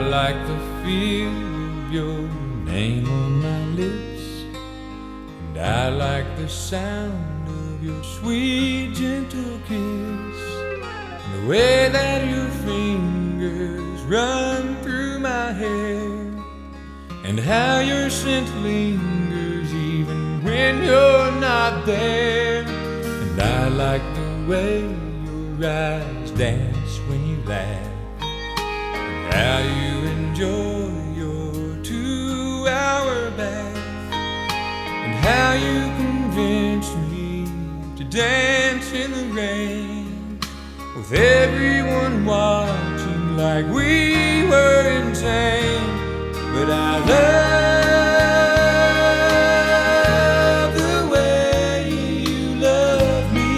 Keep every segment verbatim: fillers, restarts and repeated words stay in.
like the feel of your name on my lips, and I like the sound of your sweet gentle kiss, and the way that your fingers run through my hair, and how your scent lingers even when you're not there. And I like the way your eyes dance when you laugh, and how you enjoy your two-hour bath, and how you convince me to dance in the rain, with everyone watching like we were insane. But I love the way you love me,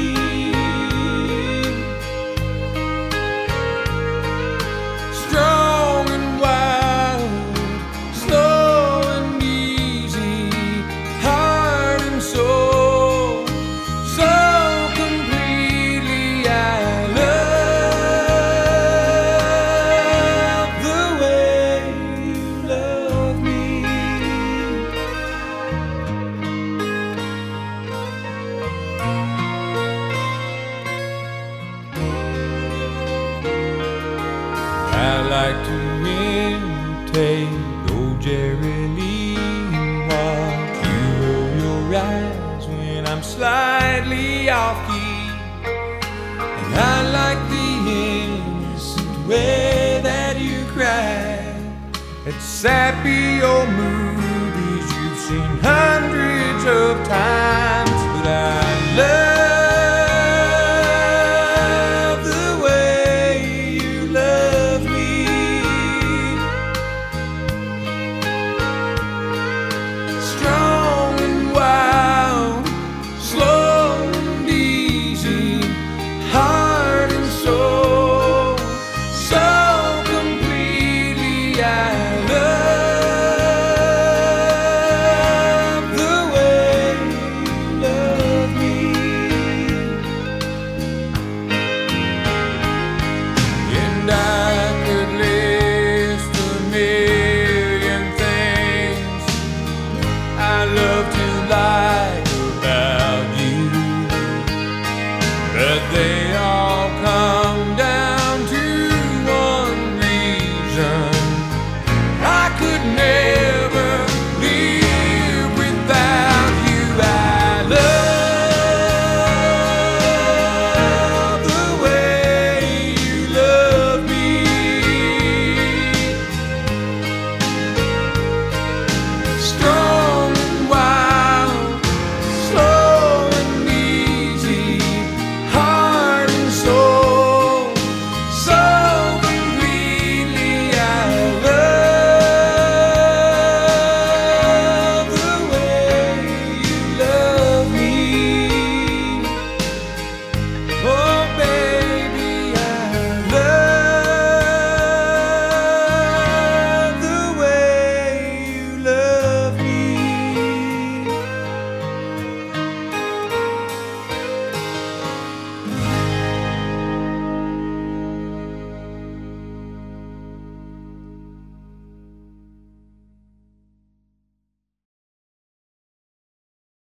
strong and wild, slow and easy, heart and soul, so completely. I love the way you love me. I like to imitate old Jerry Lee and watch you roll your eyes when I'm slightly off key, and I like the innocent way that you cry at sappy old movies you've seen